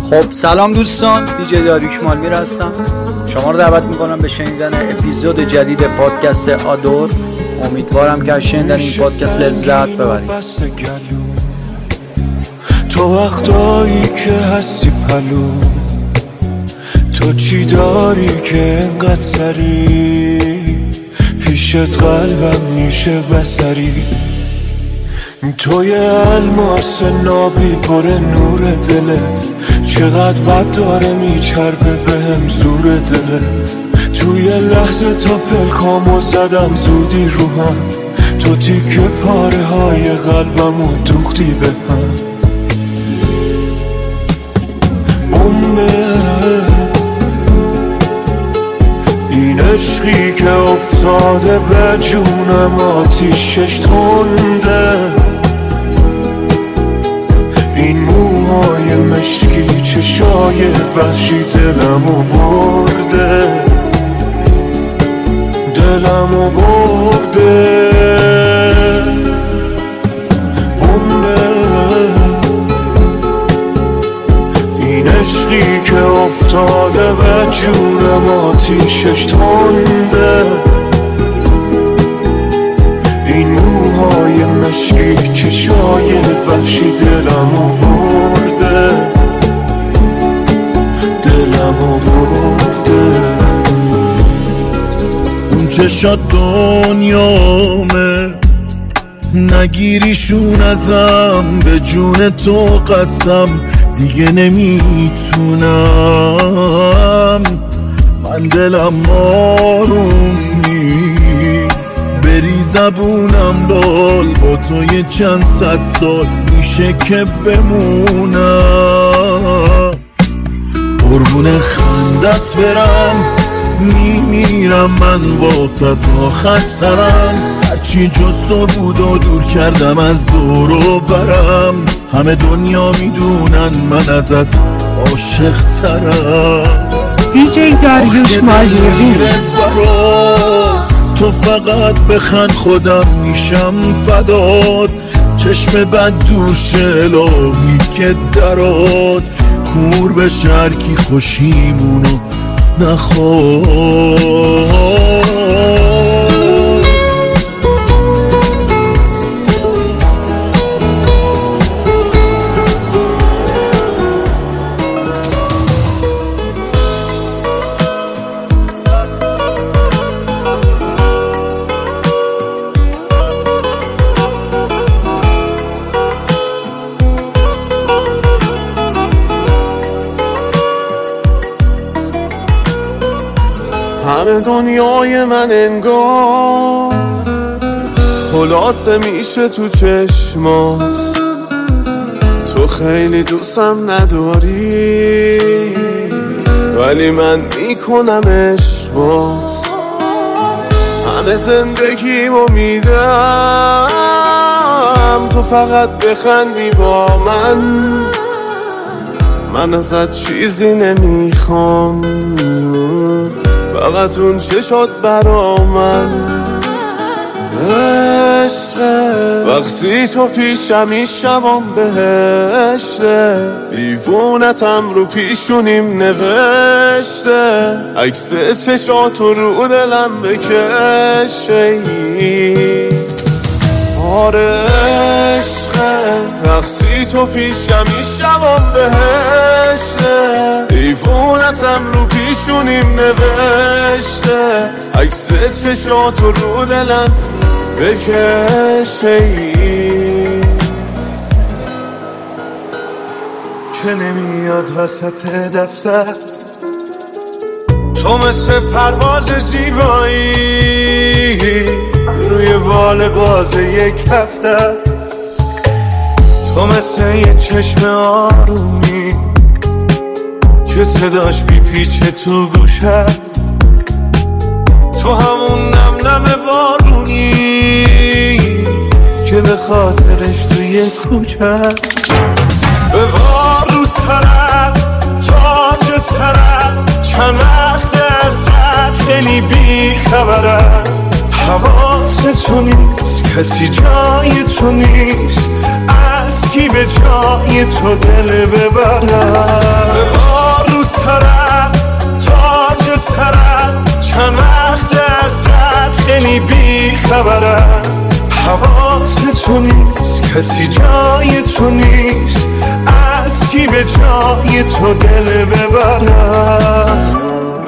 خب سلام دوستان، دیجی داریوش مالمیر هستم. شما رو دعوت میکنم به شنیدن اپیزود جدید پادکست آدور. امیدوارم که از شنیدن این پادکست لذت ببرید. تو وقتایی که هستی پلو، تو چی داری که انقدر سری پیشت قلبم میشه بسری؟ تو یه الماس نابی پر نور دلت، چقدر بد داره میچربه بهم زور دلت. تو یه لحظه تا پلکامو زدم زودی رو هم، تو تیکه پاره های قلبمو دوختی به هم. این عشقی که افتاده به جونم آتیشش تنده، این موهای مشکی چشای وحشی دلمو برده، دلمو برده. این عشقی که افتاده به جونم آتیشش تنده، این موهای مشکی چشای وحشی دلمو برده، دلمو برده. اون چشات دنیامه، نگیریشون ازم، به جون تو قسم دیگه نمیتونم. من دلم آروم نیست، بری زبونم لال، با تو یه چند صد سال میشه که بمونم. قربون خندت برم، میمیرم من واسه آخر سرم. هرچی جز تو بود و دور کردم از دور و برم، همه دنیا میدونن من ازت عاشق ترم. دیجی داریوش مالمیر. تو فقط بخند خودم میشم فدات، چشم بد دوش الهی که درات کور به شرکی خوشیمونو نخواد. همه دنیای من انگار خلاصه میشه تو چشمات، تو خیلی دوستم نداری ولی من میکنم عشق بات. همه زندگیمو میدم تو فقط بخندی با من ازت چیزی نمیخوام، فقط اون چشات برا من عشقه. وقتی تو پیشم این شبام بهشته، دیوونتم رو پیشونیم نوشته، عکس چشاتو رو دلم بکشه. آره عشقه، وقتی تو پیشم این شبام بهشته، دیوونتم رو پیشونیم نوشته، عکس چشاتو رو دلم بکشه. که نمیاد وسط دفتر، تو مثل پرواز زیبایی روی بال باز یک هفته، تو مثل یه چشم آرومی که صداش بیپیچه تو گوشه، تو همون نم نم بارونی که به خاطرش توی کوچه. ببار رو سرم تاج سرم، چند وقت ازت خیلی بی خبرم، حواس تو نیست، کسی جای تو نیست، از کی به جای تو دل ببرم. پرم تاج سرم چند وقت ازت خیلی بی خبرم حواس تو نیست کسی جای تو نیست از کی به جای تو دل ببرم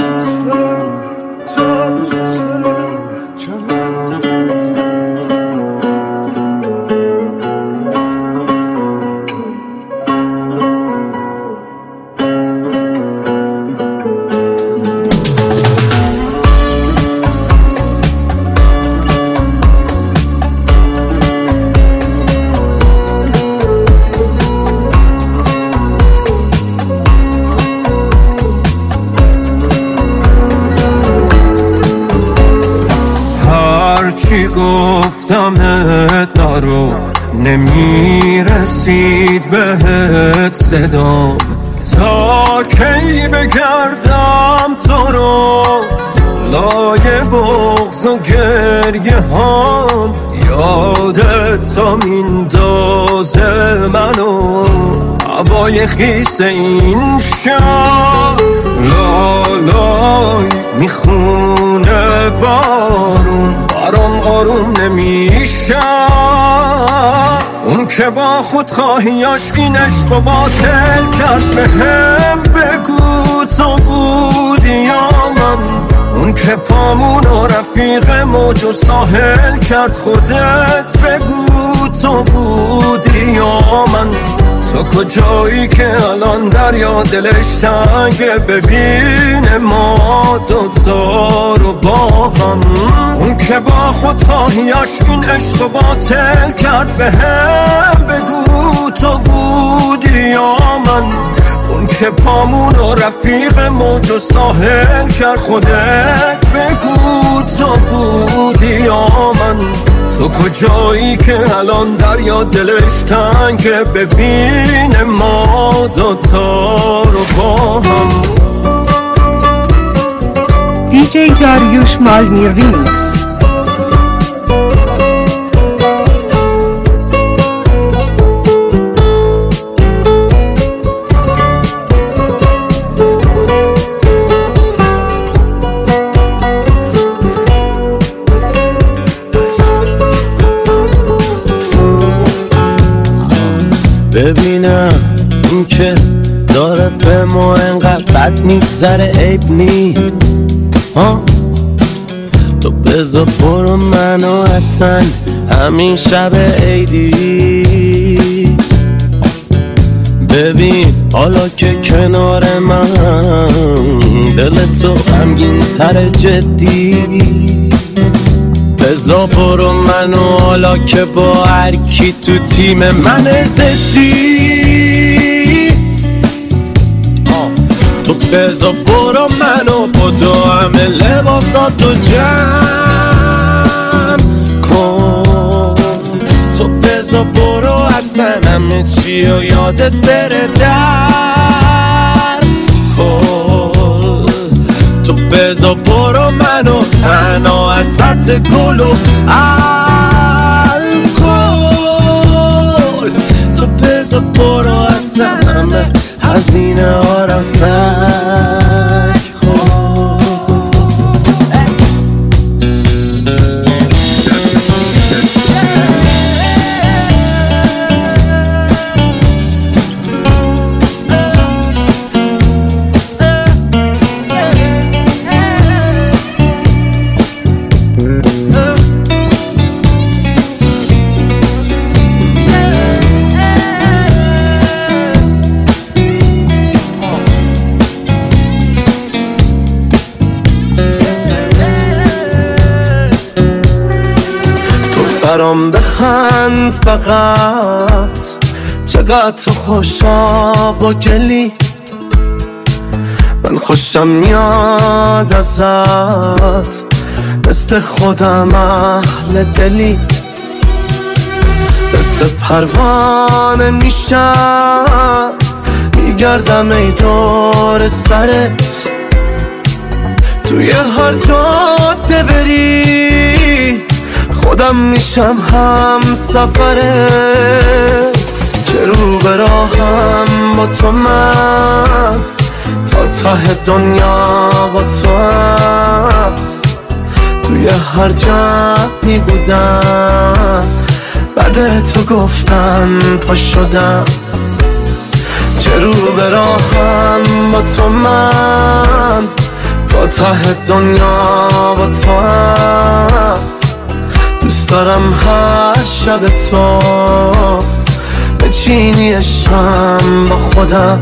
چی گفتمت نرو نمیرسید بهت صدام تا کی بگردم تو رو لای بغض و گریه هام یادت تا میندازه منو هوای خیس این شب لالای میخونه بارون برام آروم نمیشه اون که با خودخواهیاش این عشق و باطل کرد بهم بگو تو بودی یا من اون که پامون و رفیق موج و ساحل کرد خودت بگو تو بودی یا من تو کجایی که الان دریا دلش تنگه ببینه ما دوتا رو با هم اون که با خودخواهیاش این عشق و باطل کرد بهم بگو تو بودی یا من اون که پامون و رفیق موج و ساحل کرد خودت بگو تو بودی یا من تو کجایی که الان دریا دلش تنگه ببینه ما دوتا رو با هم دیجی داریوش مالمی ریمیکس. ببینم این که داره به ما انقدر بد میگذره عیب نی تو بذار برو منو اصلا همین شب عیدی ببین حالا که کنار من دل تو غمگین تر جدی بذار برو منو حالا که با هر کی تو تیم من زدی تو بذار برو منو با دو همه لباساتو جمع کن تو بذار برو اصلا همه چی و یادت بره در کن تو بذار برو منو تنها ازت گل و الکل تو بذار برو اصلا همه هزینه ها رو سک خور برام بخند فقط چقدر تو خوشا با گلی من خوشم میاد ازت مثل خودم اهل دلی دست پروانه میشم میگردم ای دور سرت توی هر جاده بری خودم میشم هم سفرت که رو به راهم با تو من تا ته دنیا با تو هم توی هر جمعی بودم بعد تو گفتن پا شدم چه رو به راهم با تو من تا ته دنیا با تو هم دوست دارم هر شب تو بچینی شم با خودم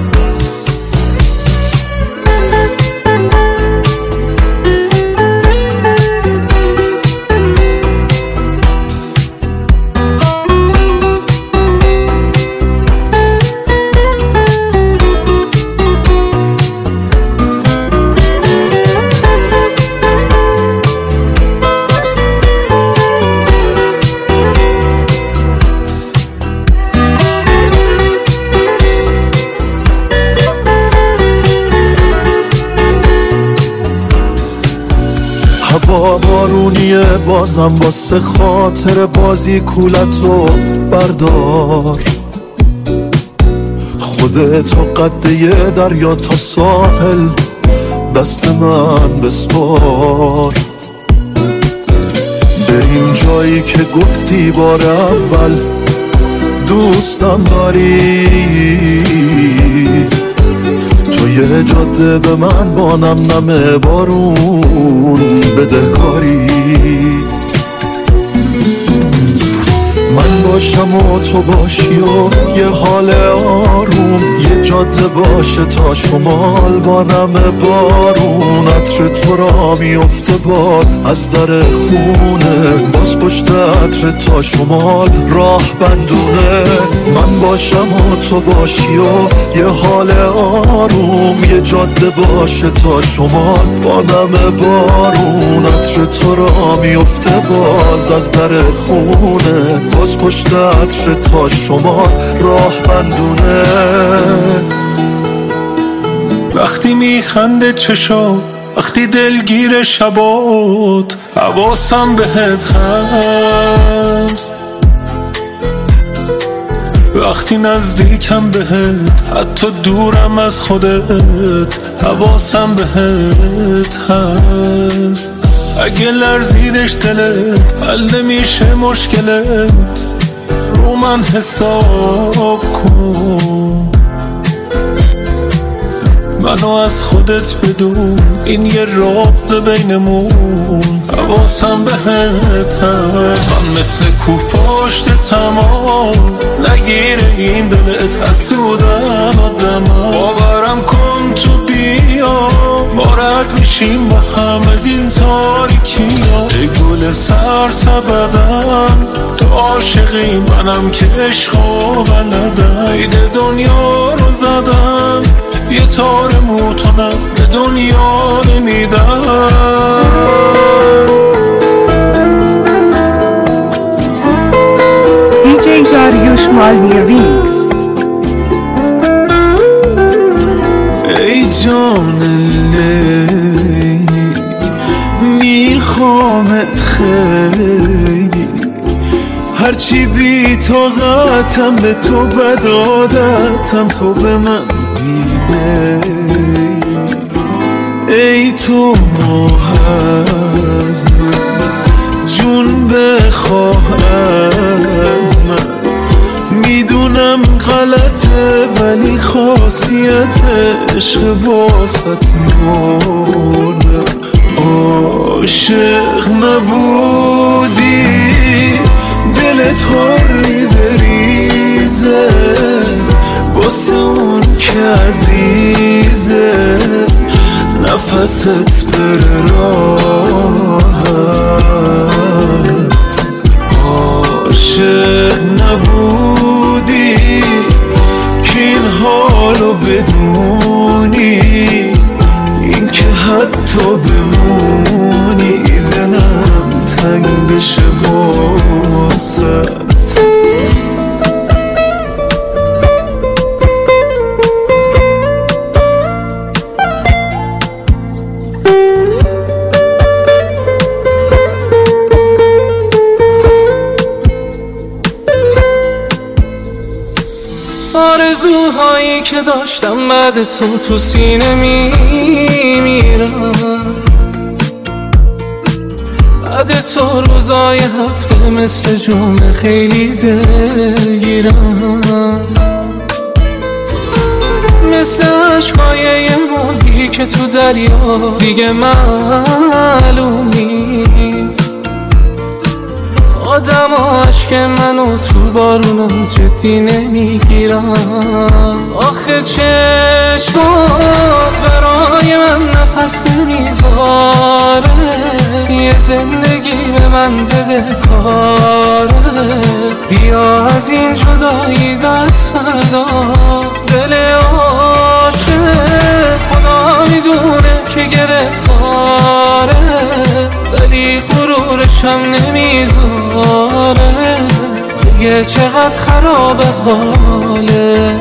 هوا بارونیه بازم واسه خاطر بازی کولتو بردار خودتو قده دریا تا ساحل دست من بسپار بریم جایی که گفتی بار اول دوستم داری یه جاده به من با نم بارون بدهکاری من باشم و تو باشی و یه حال آروم یه جاده باشه تا شمال با نم بارون عطر تو را میفته باز از در خونه باز پشت عطر تا شمال راه بندونه من باشم و تو باشی و یه حال آروم یه جاده باشه تا شمال با نم بارون عطر تو را میفته باز از در خونه باز پشت عطر تا شمال راه بندونه وقتی میخنده چشا وقتی دلگیر شبات حواسم بهت هست وقتی نزدیکم بهت حتی دورم از خودت حواسم بهت هست اگه لرزیدش دلت حل نمیشه مشکلت رو من حساب کن منو از خودت بدون این یه رابطه بینمون حواسم بهت هست من مثل کوه پشت تمام نگیره این دلت حسودن آدم باورم کن تو بیا ما رد میشیم با هم از این تاریکی ها ای گل سرسبدم تو عاشقی منم که عشقا بلدم عید دنیا رو زدم یه تار موتونم به دنیا نمیدم DJ داریوش مالمی ریمیکس ای جان لیلی میخوامت خیلی هرچی بی طاقتم به تو بد عادتم تو به من میبینی ای تو ماه از من جون بخواه از من میدونم غلطه ولی خاصیت عشق واسط مونه عاشق نبودی دلت هاری بریزه واسه اون که عزیزه نفست بره راحت عاشق نبودی که این حالو بدونی این که حتی بمونی دلم تنگ بشه واسط آرزوهایی که داشتم بعد تو سینه میمیرم. بعد تو روزای هفته مثل جمعه خیلی دلگیرم، مثل عشقای یه ماهی که تو دریا دیگه معلوم نیست. آدم عشق منو تو بارونا جدی نمیگیرم. آخه چشمات برای من نفس نمیذاره، یه زندگی به من بده کاره. بیا از این جدایی دست بردار، دل عاشق خدا میدونه که گرفتاره، ولی غرورشم نمیذاره دیگه چقدر خرابه حاله.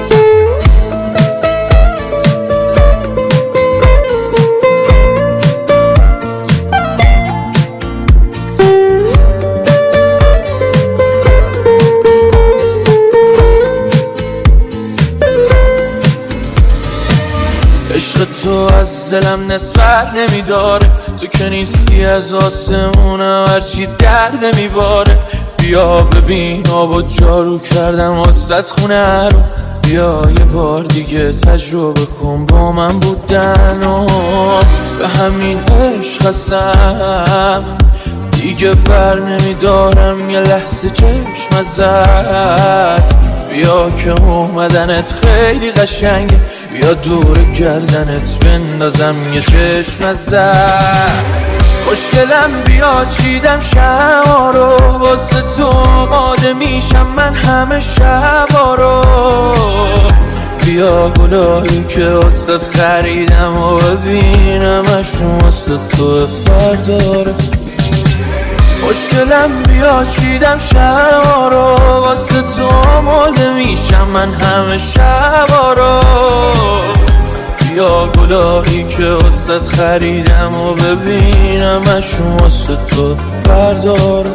عشق تو از دلم نسبت نمیداره، تو که نیستی از آسمونم هرچی درد میباره. بیا ببین آب و جارو کردم واسط خونه رو، بیا یه بار دیگه تجربه کن با من بودن و به همین عشق هستم دیگه بر نمیدارم یه لحظه چشم ازت. بیا که اومدنت خیلی قشنگه، بیا دور گردنت بندازم یه چشم ازت. خوشگلم بیا چیدم شما رو، واسه تو آماده میشم من همه شبا رو. بیا گلایی که واسه خریدم و ببینمشون واسه تو برداره. خوشگلم بیا چیدم شما رو، واسه تو آماده میشم من همه شبا رو. بیا گلایی که واسه خریدم و ببینمشون واسه تو برداره.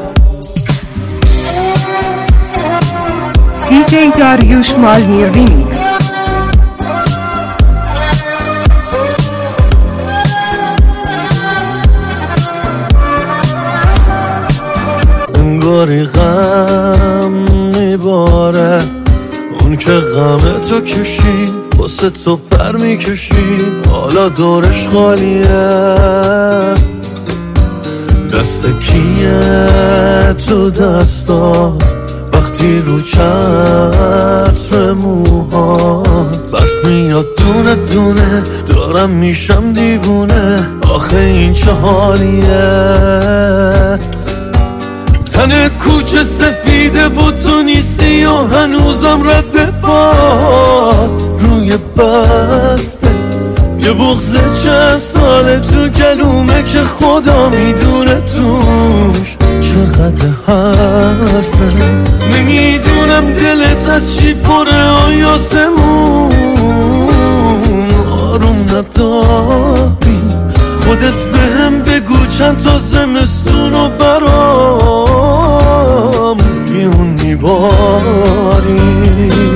دیجی داریوش مالمیر ریمیکس. انگاری غم میباره، اون که غم تو کشید واسه تو پر میکشید، حالا دورش خالیه. دست کیه تو دستات وقتی رو چتر موهات برف میاد دونه دونه، دارم میشم دیوونه. آخه این چه حالیه؟ تن کوچه سفیده بود تو نیستی و هنوزم رد باد روی برفه. یه بغض چند ساله تو گلومه که خدا میدونه توش چقدر حرفه. نمیدونم دلت از چی پره آیاسمون آروم نداری. خودت بهم بگو چند تا زمستونو برام بیون میباری.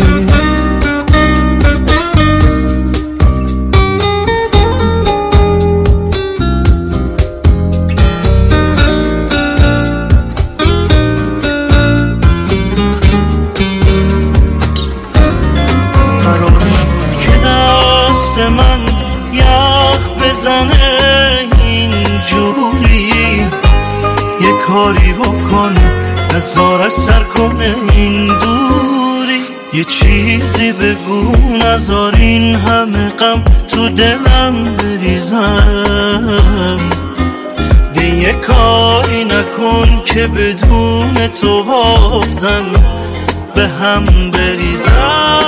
کاری بکن نزار سر کنه این دوری، یه چیزی بگو نزار این همه غم تو دلم بریزم. دیگه کاری نکن که بدون تو بازم به هم بریزم.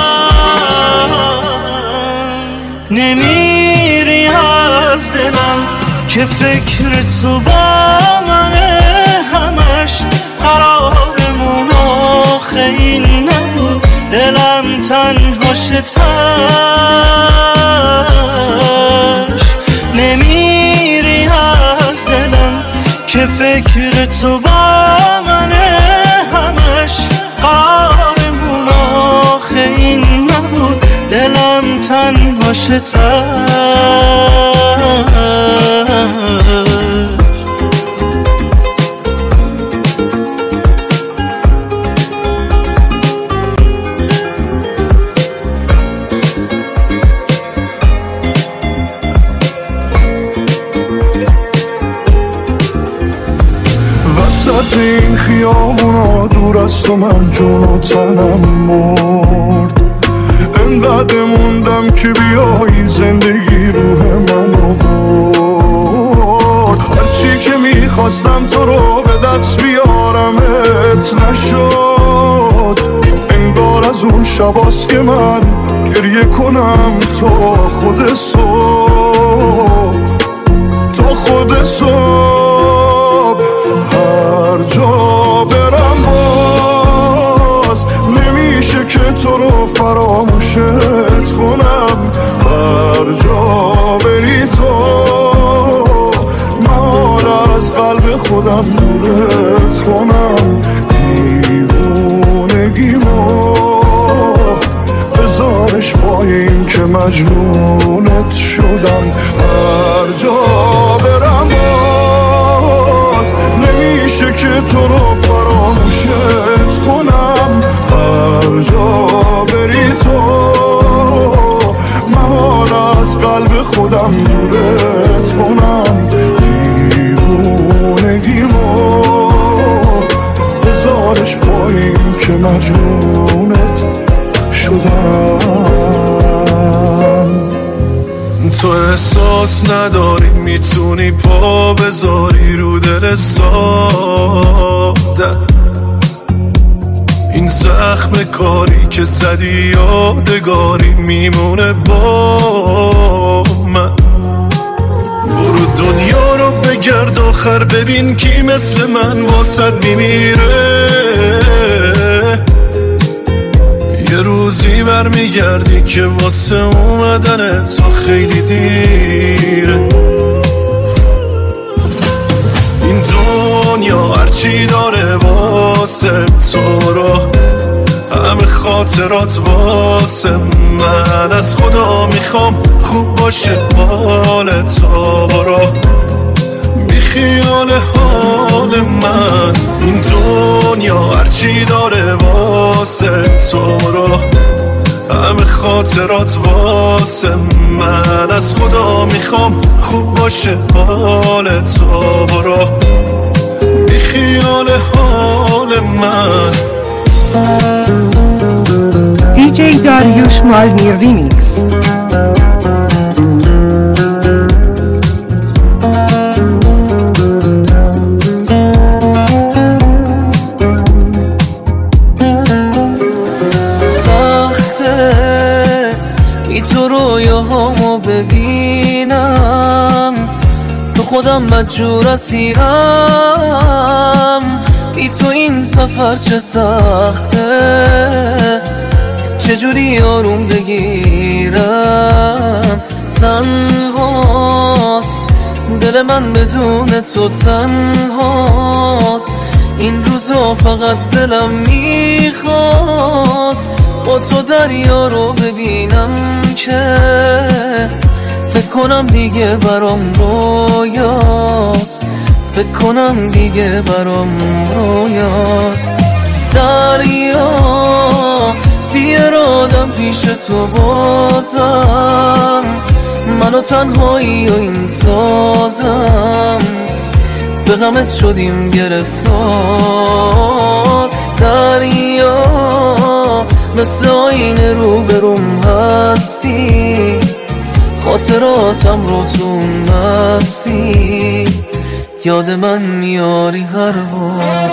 نمیری از دلم که فکر تو با منه، همش قرارمون آخه این نبود. دلم تنها شتش نمیری از دلم که فکر تو با منه، همش قرارمون آخه این نبود. تنهاشه وسط این خیابونا دور از تو من جون و تنم مرد، انقدر موندم که بیایی زندگی روح منو برد. هرچی که میخواستم تو رو به دست بیارمت نشد، انگار از اون شباست که من گریه کنم تا خود صبح، تا خود صبح. هر جا برم باز نمیشه که تو رو فراموشت کنم، هر جا بری تو من از قلب خودم دورت کنم. دیوونگیمو بذارش پای این که مجنونت شدم. هر جا برم باز نمیشه که تو رو فراموشت کنم، هر جا بری تو من از قلب خودم دورت کنم. دیوونگیمو بذارش پایین که مجنونت شدم. تو احساس نداری میتونی پا بذاری رو دل ساده، این زخم کاری که زدی یادگاری میمونه با من. برو دنیا رو بگرد آخر ببین کی مثل من واسد میمیره، یه روزی برمیگردی که واسه اومدن تو خیلی دیره. این دنیا هرچی داره واسه تو رو، همه خاطرات واسه من. از خدا میخوام خوب باشه حال تو رو، بی خیال حال من. این دنیا هرچی داره واسه تو رو، همه خاطرات واسه من. از خدا میخوام خوب باشه حال تو رو، بی خیال حال من. DJ Dariush Malmir Remix. ببینم تو خودم مجبور اسیرم، بی تو این سفر چه سخته، چجوری آروم بگیرم. تنهاست دل من بدون تو، تنهاست این روزا فقط دلم میخواست با تو دریا رو ببینم که فکر کنم دیگه برام رویاست، فکر کنم دیگه برام رویاست. دریا بیارادم پیش تو بازم، منو تنهایی و این سازم، به غمت شدیم گرفتار. دریا مثل آینه رو بروم هستی، خاطراتم رو تو مستی، یاد من میاری هر بار.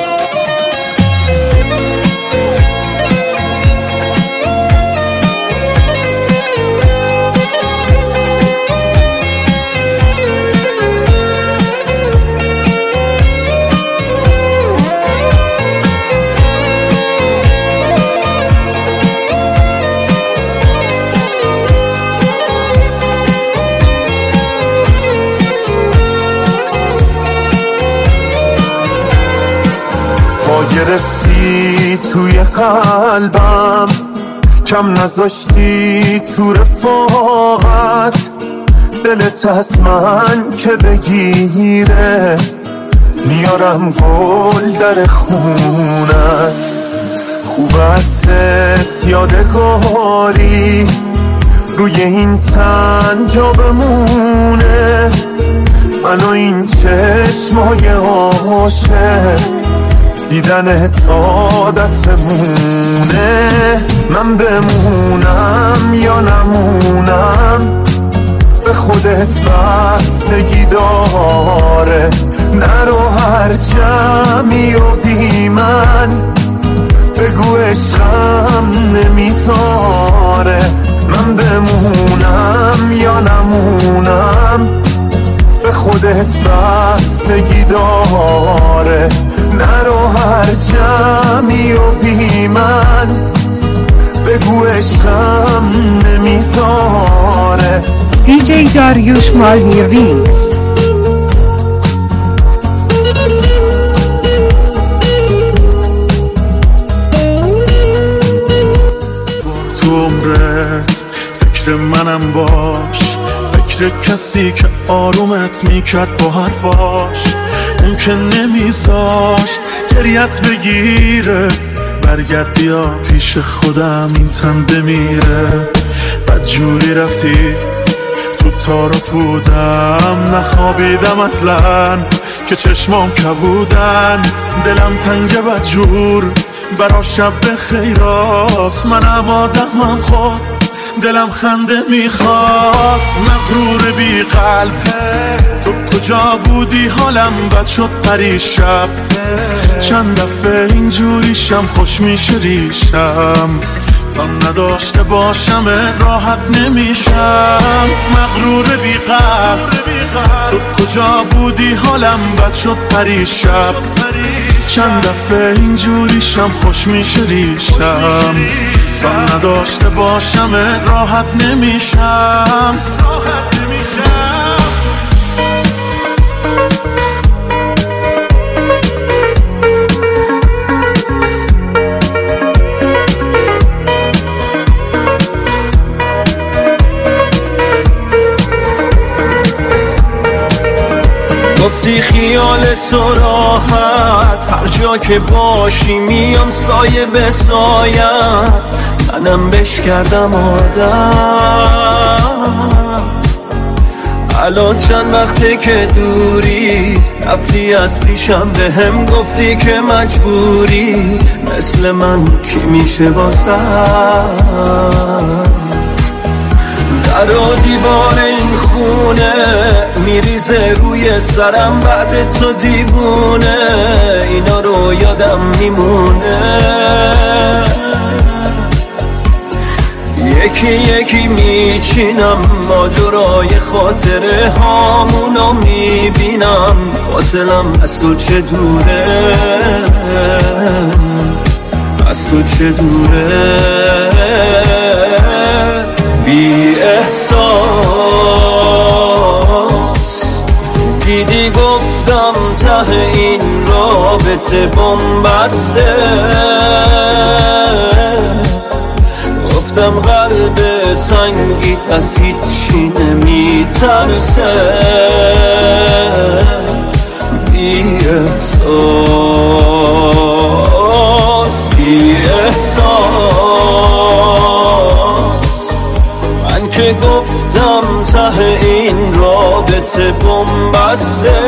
گرفتی توی قلبم، کم نذاشتی تو رفاقت دلت از من که بگیره، میارم گل در خونت، خوبتت یادگاری روی این تن جا بمونه، من و این چشمای عاشق دیدن عادتمونه. من بمونم یا نمونم به خودت بستگی داره، نرو هر جمعی و بی من بگو عشقم نمیذاره. من بمونم یا نمونم به خودت بستگی داره، نرو هر جمعی و بی من بگو عشقم نمیذاره. DJ داریوش مالمی ریمیکس. تو عمرت فکر منم باش، فکر کسی که آرومت میکرد با حرفاش، اون که نمیذاشت گریت بگیره، برگرد بیا پیش خودم این تن بمیره. بدجوری رفتی تو تار و پودم، نخوابیدم اصلا که چشمام کبودن، دلم تنگ بدجور برا شب خیرات، منم آدمم خود دلم خنده میخواد. مغرور بی قلب تو کجا بودی، حالم بد شد پریشب، چند دفعه اینجوریشم خوش میشه ریشم، تا نداشته باشم راحت نمیشم. مغرور بی قلب تو کجا بودی، حالم بد شد پریشب، چند دفعه اینجوریشم خوش میشه ریشم، تا نداشته باشم راحت نمیشم. گفتی خیال تو راحت، هر جا که باشی میام سایه به سایت، منم بش کردم عادت. الان چند وقته که دوری، رفتی از پیشم به هم گفتی که مجبوری، مثل من کی میشه واسه در و دیوار این خونه میریزه روی سرم، بعد تو دیوونه اینا رو یادم میمونه. یکی یکی میچینم ماجرای خاطره هامونو میبینم، فاصلم از تو چه دوره، از تو چه دوره. بی احساس دیدی گفتم ته این رابطه بنبسته، گفتم قلب سنگیت از هیچی نمیترسه. بی احساس بی احساس من که گفتم ته این رابطه بنبسته،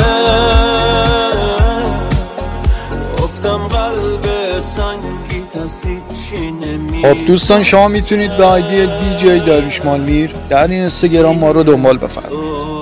گفتم قلب سنگیت از هیچی نمیترسه. خب دوستان شما میتونید به آیدی DJ داریوش مالمیر در این اینستاگرام ما رو دنبال بفرمایید.